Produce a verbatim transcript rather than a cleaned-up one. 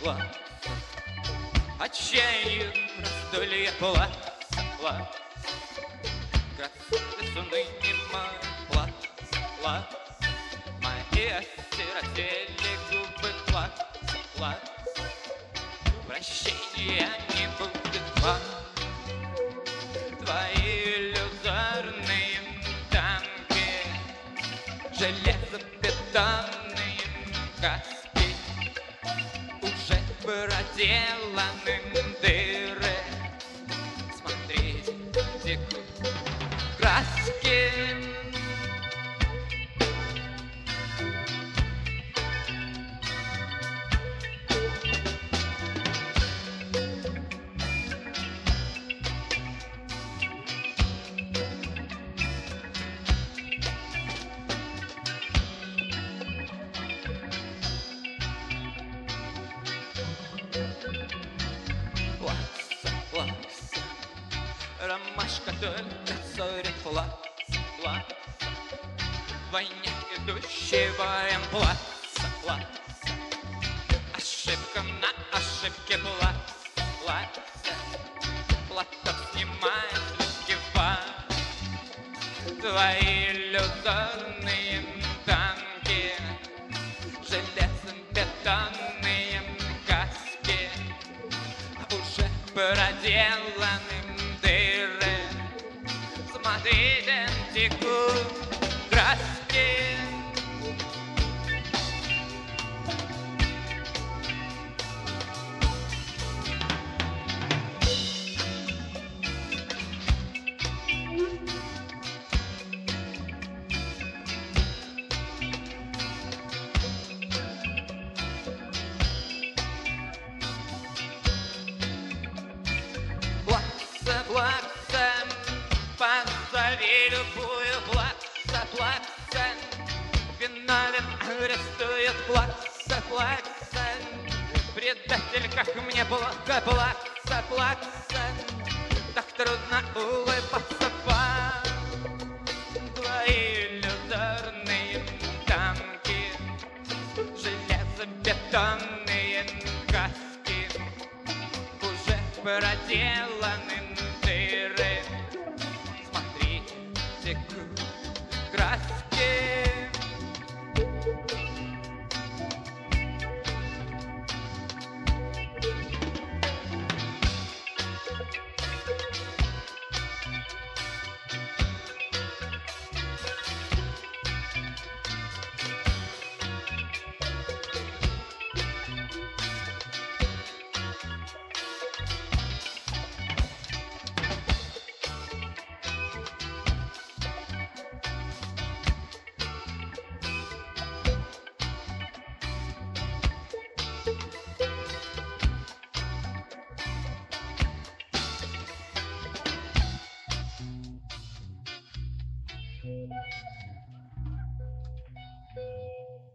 плакса, отчаянию раздолье плакса, плакса, красавицу ныне мою плакса, плакса, мои осиротели губы плакса, плакса, прощения не будет вам. Твои иллюзорные танки, железобетонные каски, уже проделаны дыры. Смотрите, текут краски. Плакса, плакса, ромашка только ссорит плакса, плакса, в войне идущий воем плакса, плакса, ошибка на ошибке плакса, плакса, платок снимает легкива. Твои иллюзорные танки, железобетонные каски, уже проделаны дыры. Смотрите, текут краски. Плакса, плакса, позови любую плакса, плакса, виновен арестует плакса, плакса, предатель, как мне плохо, плакса, плакса, так трудно улыбаться вам. Твои иллюзорные танки, железобетонные каски, уже проделаны дыры. Смотрите, текут краски. Thank you.